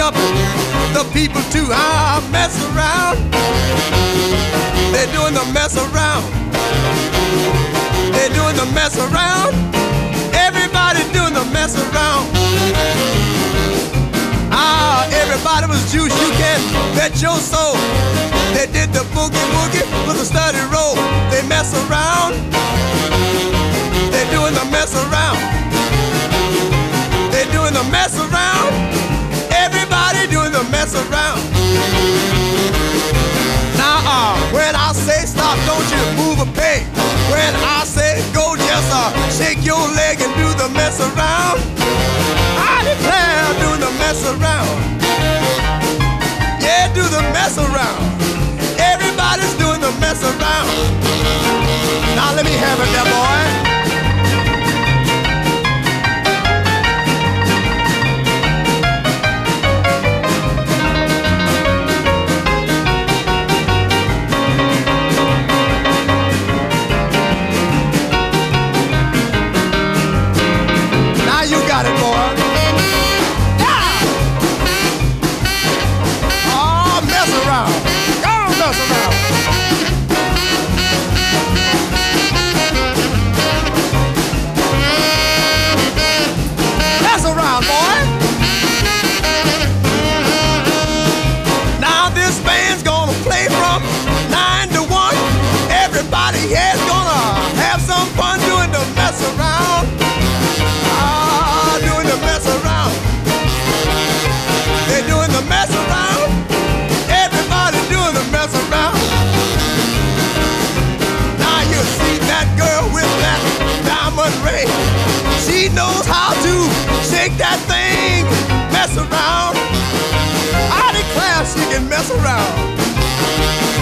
jumping, the people too. Mess around. They're doing the mess around. They're doing the mess around. Everybody doing the mess around. Everybody was juice, you can bet your soul. They did the boogie woogie with a steady roll. They mess around. They're doing the mess around. They're doing the mess around. Everybody doing the mess around. Now, when I say stop, don't you move a peg. When I say go, just shake your leg and do the mess around. I declare, do the mess around. Yeah, do the mess around. Everybody's doing the mess around. Now let me have it there, boy. Got it, boy. Yeah. Oh, mess around. Go mess around. Mess around, boy. Now this band's gonna play from 9 to 1. Everybody here's gonna have some fun doing the mess around. Mess around. They're doing the mess around. Everybody doing the mess around. Now you see that girl with that diamond ring. She knows how to shake that thing, mess around. I declare she can mess around.